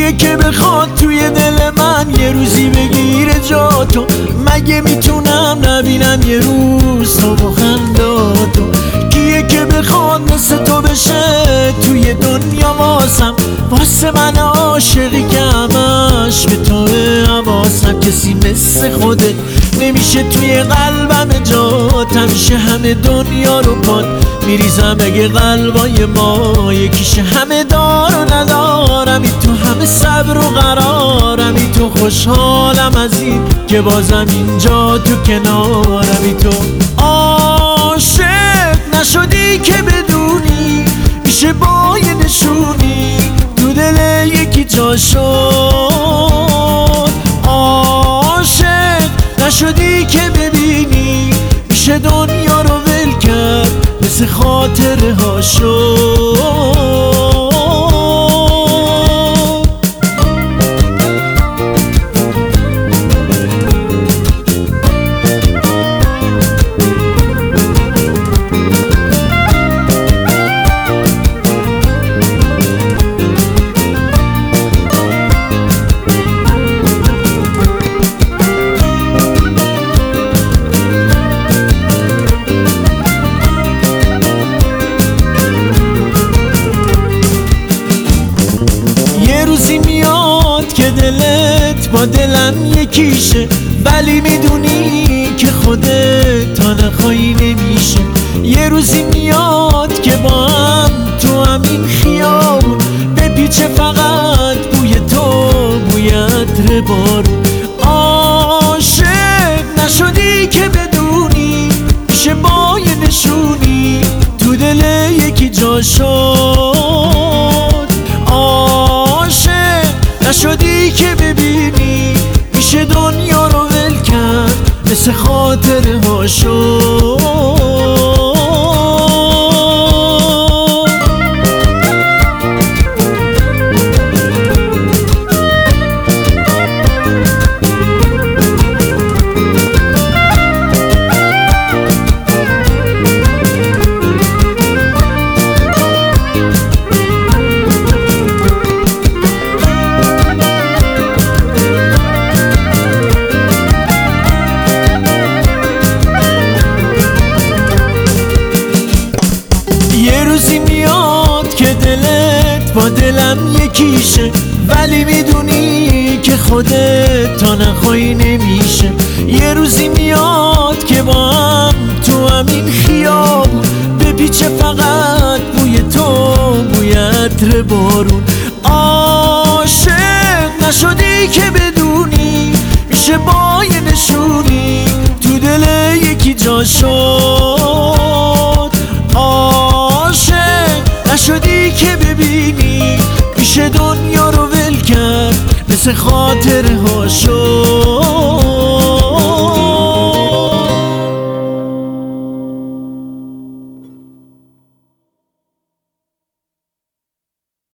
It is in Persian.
کیه که بخواد توی دل من یه روزی بگیره جا تو؟ مگه میتونم نبینم یه روز تو با خنداتو؟ کیه که بخواد مثل تو بشه توی دنیا واسه من عاشقی که همش به توه حواسم؟ کسی مثل خودت نمیشه توی قلبم جات، همیشه همه دنیا رو پات میریزم اگه قلبای ما یکیشه. همه دار و ندارم ای تو، همه صبر و قرارم ای تو، خوشحالم از این که بازم اینجا تو کنارم ای تو. عاشق نشدی که بدونی میشه با یه نشونی تو دل یکی جا شد. عاشق نشدی که ببینی میشه دنیا رو ول کرد مثل خاطره ها شد. روزی میاد که دلت با دلم یکیشه، ولی میدونی که خودت تا نخوایی نمیشه. یه روزی میاد که با هم تو همین خیابون بپیچه فقط بوی تو، بوی عطر بارون. عاشق نشدی که بدونی میشه با یه نشونی تو دل یکی جا شد. نشدی که ببینی میشه دنیا رو ول کرد مثل خاطره ها شد. یه روزی میاد که دلت با دلم یکیشه، ولی میدونی که خودت تا نخوایی نمیشه. یه روزی میاد که با هم تو همین خیابون بپیچه فقط بوی تو، بوی عطر بارون. عاشق نشدی که بدونی میشه با یه نشونی تو دل یکی جا شد. نشدی که ببینی میشه دنیا رو ول کرد مثل خاطره ها شد.